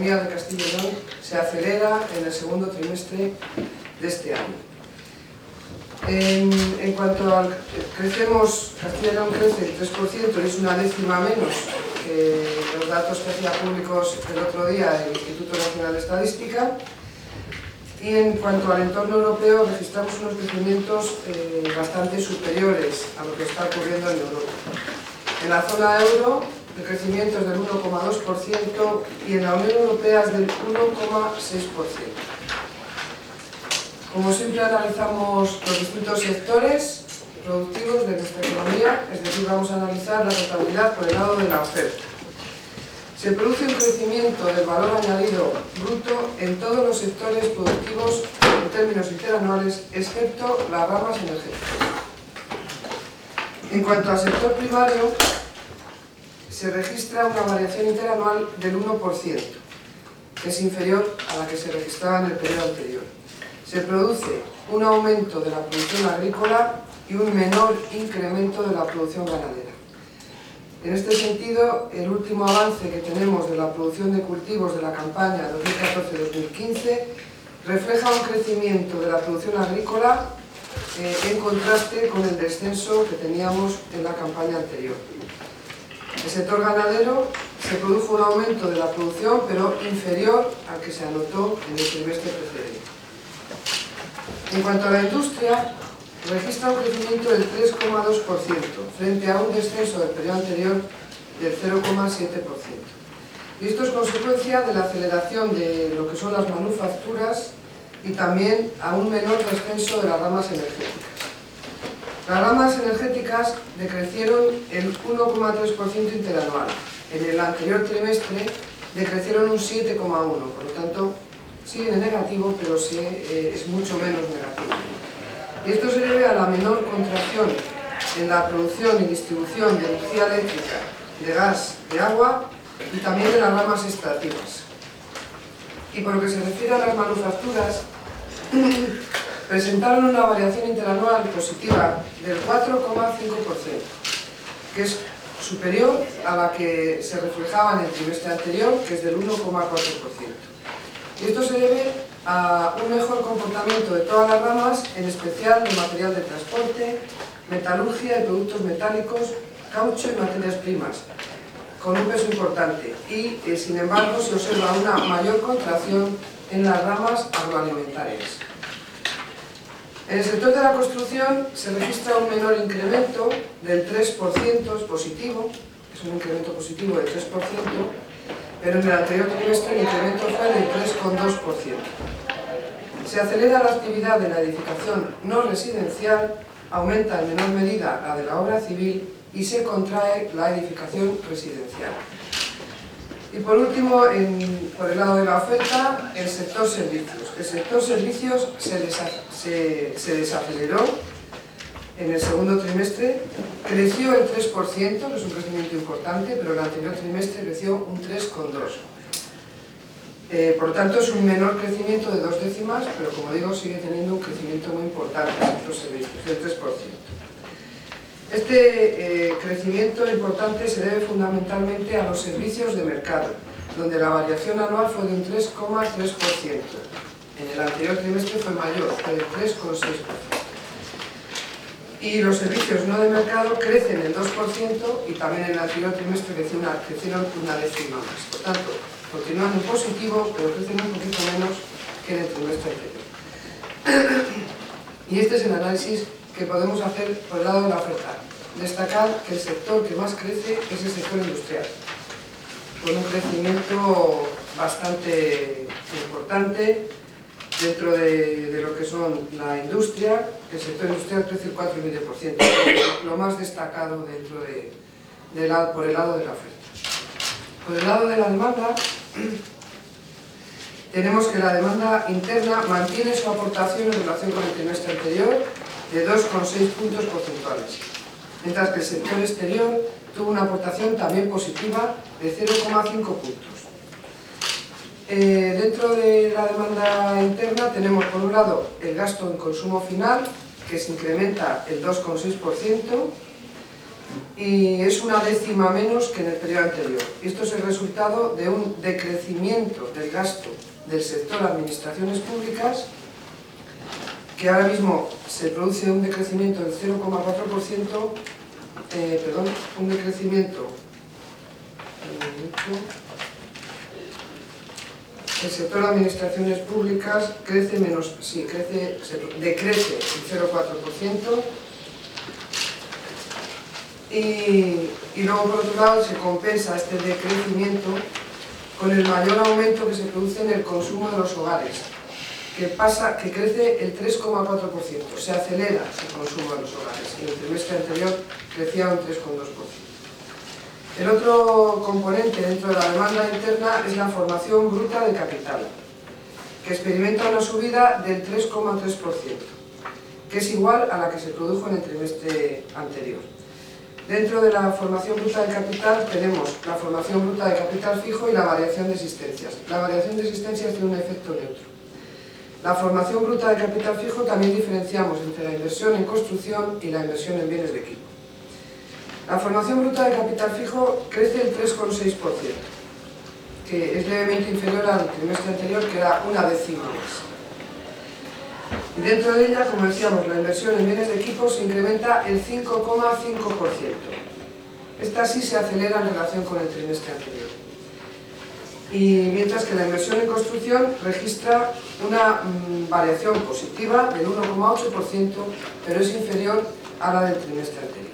economía de Castilla y León se acelera en el segundo trimestre de este año. En cuanto al crecemos, Castilla y León crece el 3%, es una décima menos que los datos que hacía públicos el otro día el Instituto Nacional de Estadística. Y en cuanto al entorno europeo, registramos unos crecimientos bastante superiores a lo que está ocurriendo en Europa. En la zona euro, el crecimiento es del 1,2% y en la Unión Europea es del 1,6%. Como siempre, analizamos los distintos sectores productivos de nuestra economía, es decir, vamos a analizar la rentabilidad por el lado de la oferta. Se produce un crecimiento del valor añadido bruto en todos los sectores productivos en términos interanuales, excepto las ramas energéticas. En cuanto al sector primario, se registra una variación interanual del 1%, que es inferior a la que se registraba en el periodo anterior. Se produce un aumento de la producción agrícola y un menor incremento de la producción ganadera. En este sentido, el último avance que tenemos de la producción de cultivos de la campaña 2014-2015 refleja un crecimiento de la producción agrícola en contraste con el descenso que teníamos en la campaña anterior. En el sector ganadero se produjo un aumento de la producción, pero inferior al que se anotó en el trimestre precedente. En cuanto a la industria, registra un crecimiento del 3,2% frente a un descenso del periodo anterior del 0,7%. Y esto es consecuencia de la aceleración de lo que son las manufacturas y también a un menor descenso de las ramas energéticas. Las ramas energéticas decrecieron el 1,3% interanual. En el anterior trimestre decrecieron un 7,1%, por lo tanto siguen en negativo, pero sí, es mucho menos negativo. Y esto se debe a la menor contracción en la producción y distribución de energía eléctrica, de gas, de agua y también de las ramas extractivas. Y por lo que se refiere a las manufacturas, presentaron una variación interanual positiva del 4,5%, que es superior a la que se reflejaba en el trimestre anterior, que es del 1,4%. Y esto se debe a un mejor comportamiento de todas las ramas, en especial de material de transporte, metalurgia y productos metálicos, caucho y materias primas, con un peso importante. Y, sin embargo, se observa una mayor contracción en las ramas agroalimentarias. En el sector de la construcción se registra un menor incremento del 3%, es positivo, es un incremento positivo del 3%, pero en el anterior trimestre el incremento fue del 3,2%. Se acelera la actividad de la edificación no residencial, aumenta en menor medida la de la obra civil y se contrae la edificación residencial. Y por último, por el lado de la oferta, el sector servicios. El sector servicios se desaceleró en el segundo trimestre, creció el 3%, que es un crecimiento importante, pero el anterior trimestre creció un 3,2%. Por lo tanto, es un menor crecimiento de 2 décimas, pero como digo, sigue teniendo un crecimiento muy importante en estos servicios, del 3%. Este crecimiento importante se debe fundamentalmente a los servicios de mercado, donde la variación anual fue de un 3,3%. En el anterior trimestre fue mayor, fue del 3,6%. Y los servicios no de mercado crecen el 2% y también en el anterior trimestre crecieron una décima más. Por tanto, continúan en positivo, pero crecen un poquito menos que en el trimestre anterior. Y este es el análisis que podemos hacer por el lado de la oferta. Destacar que el sector que más crece es el sector industrial, con un crecimiento bastante importante dentro de lo que son la industria. El sector industrial crece el 4,5%, lo más destacado dentro por el lado de la oferta. Por el lado de la demanda, tenemos que la demanda interna mantiene su aportación en relación con el trimestre anterior de 2,6 puntos porcentuales, mientras que el sector exterior tuvo una aportación también positiva de 0,5 puntos. Dentro de la demanda interna tenemos por un lado el gasto en consumo final, que se incrementa el 2,6%, y es una décima menos que en el periodo anterior. Esto es el resultado de un decrecimiento del gasto del sector administraciones públicas, que ahora mismo se produce un decrecimiento del 0,4%, un decrecimiento, el sector de administraciones públicas decrece el 0,4%, y luego por otro lado se compensa este decrecimiento con el mayor aumento que se produce en el consumo de los hogares, que crece el 3,4%, se acelera el consumo de los hogares, y en el trimestre anterior crecía un 3,2%. El otro componente dentro de la demanda interna es la formación bruta de capital, que experimenta una subida del 3,3%, que es igual a la que se produjo en el trimestre anterior. Dentro de la formación bruta de capital tenemos la formación bruta de capital fijo y la variación de existencias. La variación de existencias tiene un efecto neutro. La formación bruta de capital fijo también diferenciamos entre la inversión en construcción y la inversión en bienes de equipo. La formación bruta de capital fijo crece el 3,6%, que es levemente inferior al trimestre anterior, que era una décima más. Y dentro de ella, como decíamos, la inversión en bienes de equipo se incrementa el 5,5%. Esta sí se acelera en relación con el trimestre anterior. Y mientras que la inversión en construcción registra una variación positiva del 1,8%, pero es inferior a la del trimestre anterior.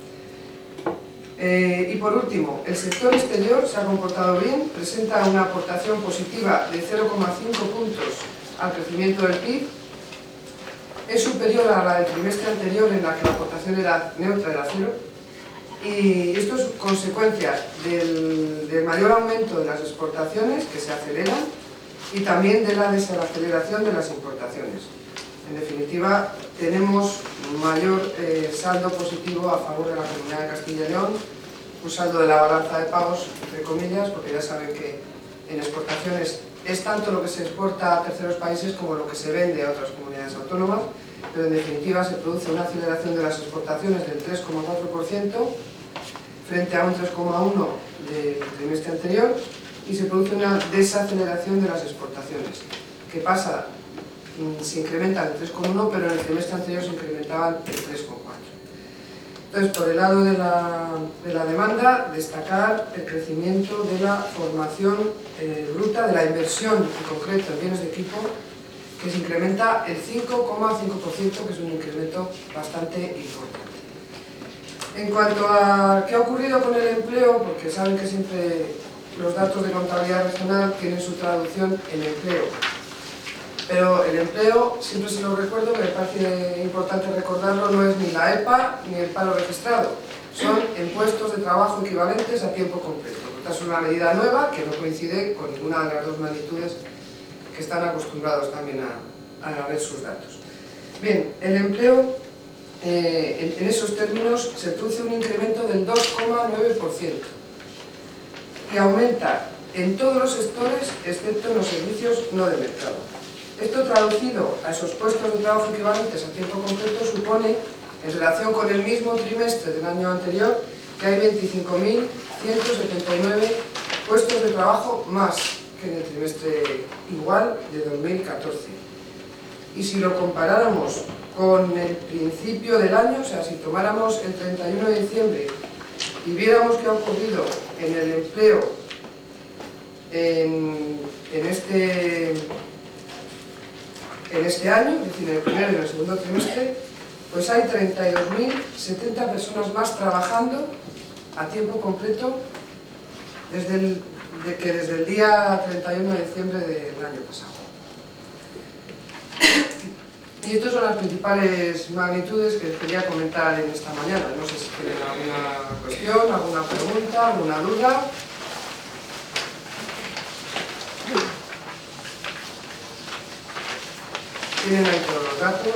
Y por último, el sector exterior se ha comportado bien, presenta una aportación positiva de 0,5 puntos al crecimiento del PIB, es superior a la del trimestre anterior en la que la aportación era neutra, era cero, y esto es consecuencia del mayor aumento de las exportaciones, que se aceleran, y también de la desaceleración de las importaciones. En definitiva, tenemos mayor saldo positivo a favor de la Comunidad de Castilla y León, un saldo de la balanza de pagos, entre comillas, porque ya saben que en exportaciones es tanto lo que se exporta a terceros países como lo que se vende a otras comunidades autónomas, pero en definitiva se produce una aceleración de las exportaciones del 3,4% frente a un 3,1% del trimestre anterior, y se produce una desaceleración de las exportaciones, que pasa, se incrementa el 3,1%, pero en el trimestre anterior se incrementaban el 3,4%. Entonces, por el lado de la demanda, destacar el crecimiento de la formación bruta, de la inversión en concreto en bienes de equipo, que se incrementa el 5,5%, que es un incremento bastante importante. En cuanto a qué ha ocurrido con el empleo, porque saben que siempre los datos de contabilidad regional tienen su traducción en empleo, pero el empleo, siempre se lo recuerdo, que me parece importante recordarlo, no es ni la EPA ni el paro registrado, son en puestos de trabajo equivalentes a tiempo completo. Esta es una medida nueva que no coincide con ninguna de las dos magnitudes que están acostumbrados también a ver sus datos. Bien, el empleo, en esos términos, se produce un incremento del 2,9% y aumenta en todos los sectores, excepto en los servicios no de mercado. Esto traducido a esos puestos de trabajo equivalentes a tiempo completo supone, en relación con el mismo trimestre del año anterior, que hay 25.179 puestos de trabajo más que en el trimestre igual de 2014. Y si lo comparáramos con el principio del año, o sea, si tomáramos el 31 de diciembre y viéramos qué ha ocurrido en el empleo en este año, es decir, en el primero y en el segundo trimestre, pues hay 32.070 personas más trabajando a tiempo completo desde el día 31 de diciembre del año pasado. Y estas son las principales magnitudes que quería comentar en esta mañana. No sé si tienen alguna cuestión, alguna pregunta, alguna duda. Tienen ahí todos los datos.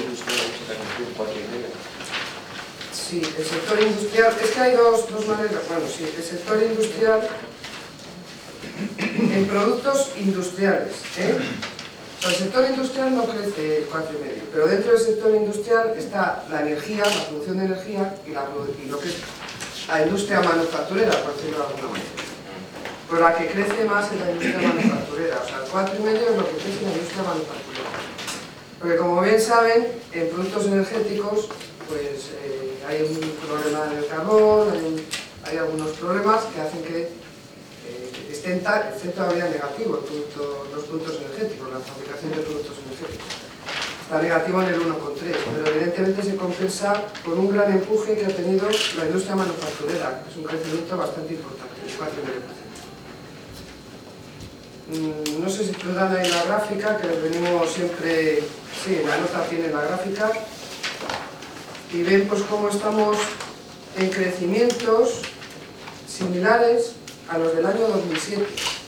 Sí, el sector industrial, es que hay dos maneras. Bueno, sí, el sector industrial, en productos industriales, El sector industrial no crece el 4,5%, pero dentro del sector industrial está la energía, la producción de energía y lo que es la industria manufacturera, por decirlo de alguna manera. Pero la que crece más es la industria manufacturera, o sea, el 4,5% es lo que crece en la industria manufacturera. Porque como bien saben, en productos energéticos pues hay un problema en el carbón, hay algunos problemas que hacen que esté todavía negativo los productos energéticos, la fabricación de productos energéticos. Está negativo en el 1,3, pero evidentemente se compensa por un gran empuje que ha tenido la industria manufacturera, que es un crecimiento bastante importante, el 4,5%. No sé si tendrán ahí la gráfica, que les venimos siempre, sí, en la nota tiene la gráfica, y ven pues cómo estamos en crecimientos similares a los del año 2007,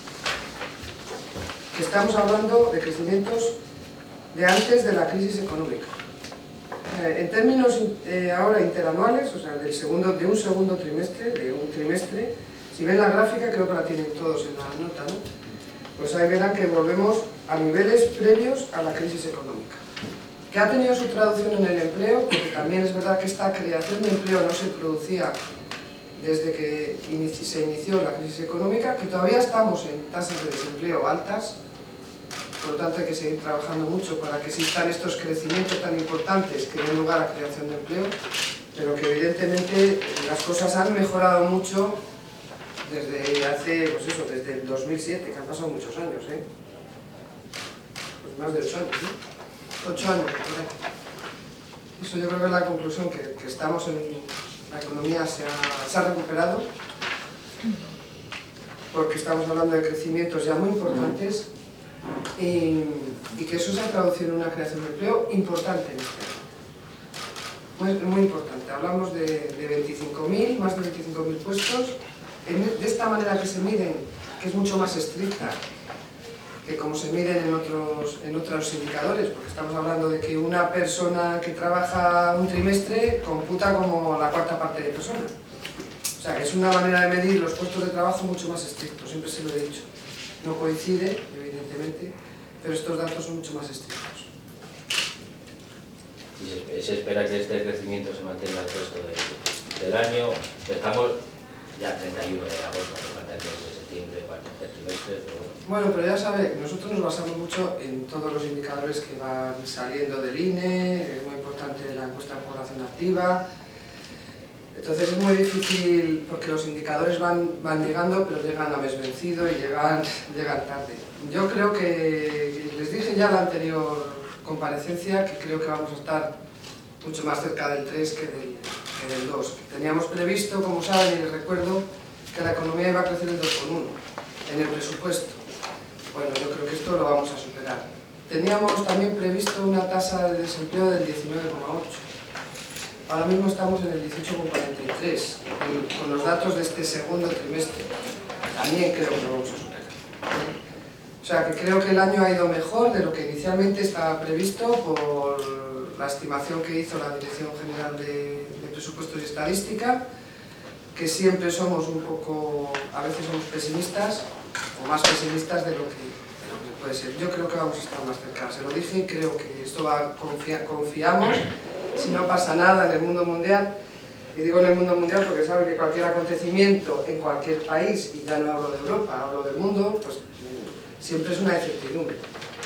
que estamos hablando de crecimientos de antes de la crisis económica. En términos ahora interanuales, o sea, de un segundo trimestre, de un trimestre, si ven la gráfica, creo que la tienen todos en la nota, ¿no? Pues ahí verán que volvemos a niveles previos a la crisis económica. Que ha tenido su traducción en el empleo, porque también es verdad que esta creación de empleo no se producía desde que se inició la crisis económica, que todavía estamos en tasas de desempleo altas, por lo tanto hay que seguir trabajando mucho para que existan estos crecimientos tan importantes que den lugar a la creación de empleo, pero que evidentemente las cosas han mejorado mucho desde el 2007, que han pasado muchos años, pues más de 8 años, ¿no? 8 años, eso yo creo que es la conclusión, que estamos en... La economía se ha recuperado, porque estamos hablando de crecimientos ya muy importantes y que eso se ha traducido en una creación de empleo importante en este año. Muy importante. Hablamos de 25.000, más de 25.000 puestos. De esta manera que se miden, que es mucho más estricta que como se miden en otros indicadores, porque estamos hablando de que una persona que trabaja un trimestre computa como la cuarta parte de personas. O sea, que es una manera de medir los puestos de trabajo mucho más estrictos, siempre se lo he dicho. No coincide, evidentemente, pero estos datos son mucho más estrictos. Y se espera que este crecimiento se mantenga el resto del año. Estamos ya 31 de agosto, no falta el mes de septiembre para el tercer trimestre, pero bueno. Bueno, pero ya sabe, nosotros nos basamos mucho en todos los indicadores que van saliendo del INE, es muy importante la encuesta de población activa. Entonces es muy difícil, porque los indicadores van llegando, pero llegan a mes vencido y llegan tarde. Yo creo que, les dije ya en la anterior comparecencia, que creo que vamos a estar mucho más cerca del 3 que del 2. Teníamos previsto, como saben, y les recuerdo, que la economía iba a crecer el 2,1 en el presupuesto. Bueno, yo creo que esto lo vamos a superar. Teníamos también previsto una tasa de desempleo del 19,8. Ahora mismo estamos en el 18,43, con los datos de este segundo trimestre. También creo que lo vamos a superar. O sea, que creo que el año ha ido mejor de lo que inicialmente estaba previsto por la estimación que hizo la Dirección General de Presupuestos y Estadística, que siempre somos un poco, a veces somos pesimistas, o más pesimistas de lo que puede ser. Yo creo que vamos a estar más cerca, se lo dije, y creo que esto confiamos, si no pasa nada en el mundo mundial, y digo en el mundo mundial porque saben que cualquier acontecimiento en cualquier país, y ya no hablo de Europa, hablo del mundo, pues siempre es una incertidumbre.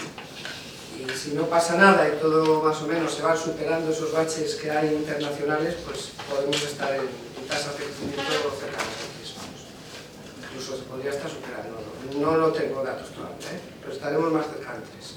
Y si no pasa nada y todo más o menos se van superando esos baches que hay internacionales, pues podemos estar en tasas de crecimiento cercanas al 3, vamos. Incluso se podría estar superando. No lo tengo datos todavía, pero estaremos más cerca del 3.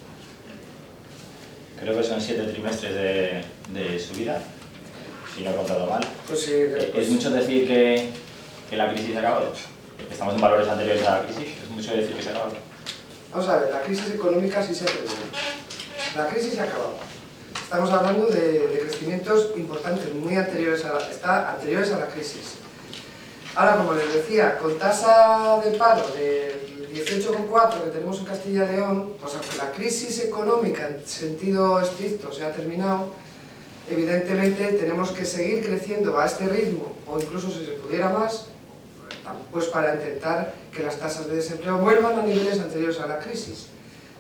Creo que son 7 trimestres de subida, si no he contado mal. Pues sí, ¿Es mucho decir que la crisis ha acabado? Estamos en valores anteriores a la crisis, ¿es mucho decir que se ha acabado? Vamos a ver, la crisis económica sí se ha terminado. La crisis se ha acabado. Estamos hablando de crecimientos importantes, muy anteriores a la crisis. Ahora, como les decía, con tasa de paro del 18,4 que tenemos en Castilla y León, pues aunque la crisis económica en sentido estricto se ha terminado, evidentemente tenemos que seguir creciendo a este ritmo, o incluso si se pudiera más, pues para intentar que las tasas de desempleo vuelvan a niveles anteriores a la crisis.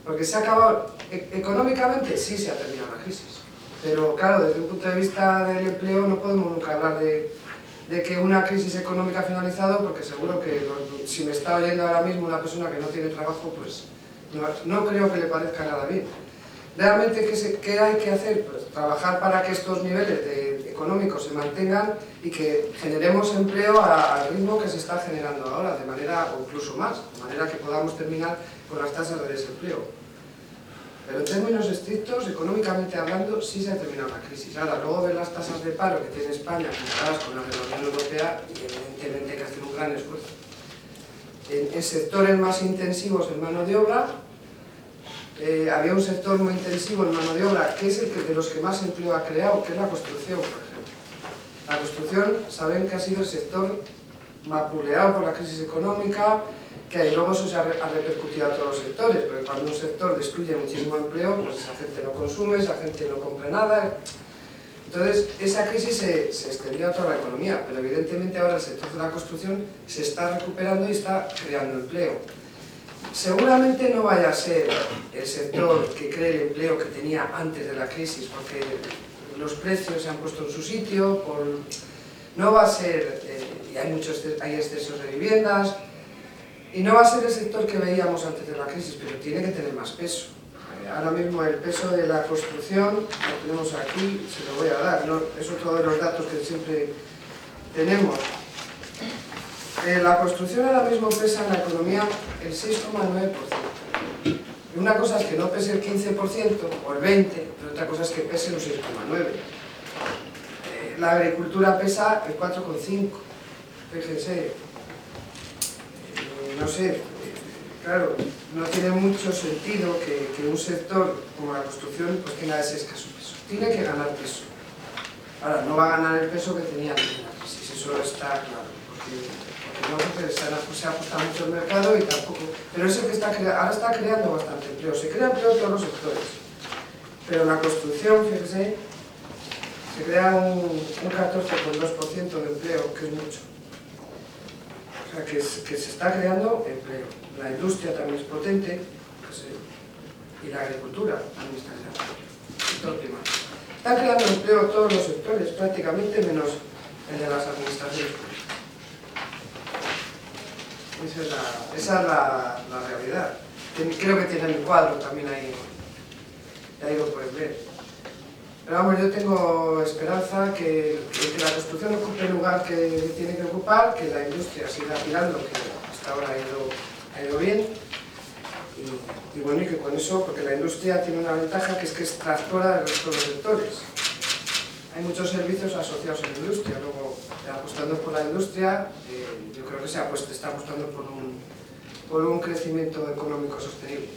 Porque se ha acabado, económicamente sí se ha terminado la crisis, pero claro, desde un punto de vista del empleo no podemos nunca hablar de que una crisis económica ha finalizado, porque seguro que si me está oyendo ahora mismo una persona que no tiene trabajo, pues no creo que le parezca nada bien. Realmente, ¿qué hay que hacer? Pues trabajar para que estos niveles económicos se mantengan y que generemos empleo al ritmo que se está generando ahora, de manera, o incluso más, de manera que podamos terminar con las tasas de desempleo. Pero en términos estrictos, económicamente hablando, sí se ha terminado la crisis. Ahora, luego ver las tasas de paro que tiene España comparadas con las de la Unión Europea, y evidentemente hay que hacer un gran esfuerzo. En sectores más intensivos en mano de obra, había un sector muy intensivo en mano de obra, que es el de los que más empleo ha creado, que es la construcción, por ejemplo. La construcción, saben que ha sido el sector vapuleado por la crisis económica, que luego eso se ha repercutido a todos los sectores, porque cuando un sector destruye muchísimo empleo, pues esa gente no consume, esa gente no compra nada. Entonces, esa crisis se extendió a toda la economía, pero evidentemente ahora el sector de la construcción se está recuperando y está creando empleo. Seguramente no vaya a ser el sector que cree el empleo que tenía antes de la crisis, porque los precios se han puesto en su sitio, no va a ser, y hay excesos de viviendas, y no va a ser el sector que veíamos antes de la crisis, pero tiene que tener más peso. Ahora mismo el peso de la construcción, lo tenemos aquí, se lo voy a dar, ¿no? Es otro de los datos que siempre tenemos. La construcción ahora mismo pesa en la economía el 6,9%. Y una cosa es que no pese el 15% o el 20%, pero otra cosa es que pese un 6,9%. La agricultura pesa el 4,5%. Fíjense, no sé, claro, no tiene mucho sentido que un sector como la construcción pues tenga ese escaso peso. Tiene que ganar peso. Ahora, no va a ganar el peso que tenía antes de la crisis, eso está claro. No, porque se ha ajustado mucho el mercado y tampoco... Pero es el que ahora está creando bastante empleo. Se crea empleo en todos los sectores. Pero en la construcción, fíjese, se crea un 14,2% de empleo, que es mucho. O sea, que se está creando empleo. La industria también es potente, y la agricultura también está creando. Sector primario. Están creando empleo todos los sectores, prácticamente, menos el de las administraciones públicas. Esa es la realidad. Creo que tienen el cuadro también ahí lo puedes ver. Pero vamos, yo tengo esperanza que la construcción ocupe el lugar que tiene que ocupar, que la industria siga tirando, que hasta ahora ha ido bien. Y bueno, y que con eso, porque la industria tiene una ventaja que es tractora el resto de los sectores. Hay muchos servicios asociados a la industria, luego apostando por la industria, yo creo que está apostando por un crecimiento económico sostenible.